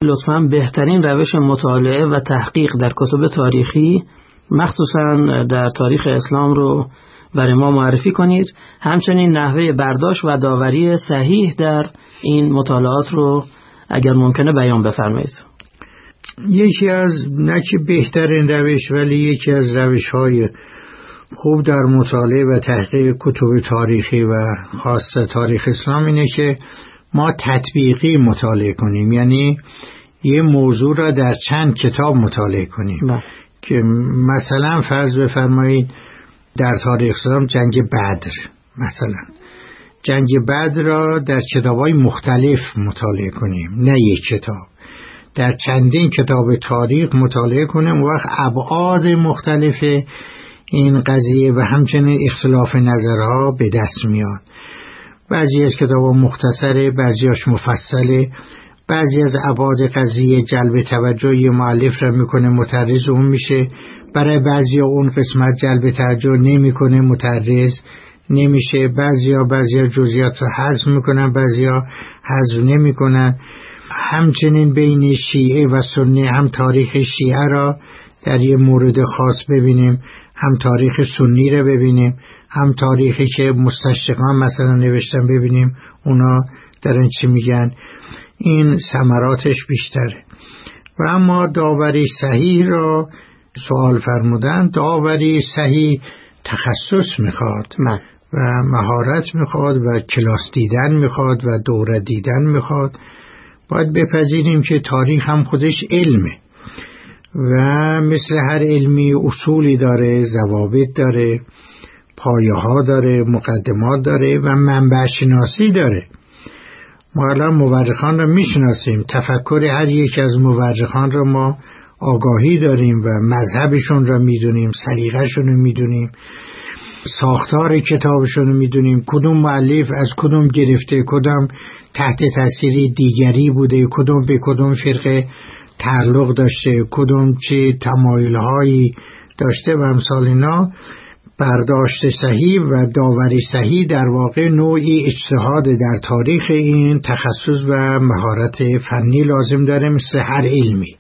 لطفاً بهترین روش مطالعه و تحقیق در کتب تاریخی مخصوصاً در تاریخ اسلام رو برای ما معرفی کنید. همچنین نحوه برداشت و داوری صحیح در این مطالعات رو اگر ممکنه بیان بفرمایید. یکی از نه که بهترین روش ولی یکی از روش‌های خوب در مطالعه و تحقیق کتب تاریخی و خاصه تاریخ اسلام اینه که ما تطبیقی مطالعه کنیم، یعنی یه موضوع را در چند کتاب مطالعه کنیم. که مثلا فرض بفرمایید در تاریخ اسلام جنگ بدر، مثلا جنگ بدر را در کتاب‌های مختلف مطالعه کنیم، نه یک کتاب، در چندین کتاب تاریخ مطالعه کنیم. وقت ابعاد مختلف این قضیه و همچنین اختلاف نظرها به دست میاد. بعضی از کتاب‌ها مختصره، بعضیاش مفصله، بعضی از ابعاد قضیه جلب توجه مؤلف را میکنه، مترجم اون میشه، برای بعضیا اون قسمت جلب توجه نمیکنه، مترجم نمیشه، بعضیا جزئیات را حذف میکنن، بعضیا حذف نمیکنن. همچنین بین شیعه و سنی هم تاریخ شیعه را در یه مورد خاص ببینیم، هم تاریخ سنی را ببینیم، هم تاریخی که مستشرقان مثلا نوشتن ببینیم اونا درن چی میگن. این ثمراتش بیشتره. و اما داوری صحیح را سوال فرمودن. داوری صحیح تخصص میخواد و مهارت میخواد و کلاس دیدن میخواد و دوره دیدن میخواد. باید بپذیریم که تاریخ هم خودش علمه و مثل هر علمی اصولی داره، ضوابط داره، پایه ها داره، مقدمات داره و منبع شناسی داره. ما الان مورخان را میشناسیم، تفکر هر یک از مورخان را ما آگاهی داریم و مذهبشون را میدونیم، سلیقه‌شون رو میدونیم، ساختار کتابشون رو میدونیم، کدوم مؤلف از کدوم گرفته، کدوم تحت تاثیر دیگری بوده، کدوم به کدوم فرقه تعلق داشته، کدوم چه تمایل‌هایی داشته و امثال اینا. برداشت صحیح و داوری صحیح در واقع نوعی اجتهاد در تاریخ این تخصص و مهارت فنی لازم داره، مثل هر علمی.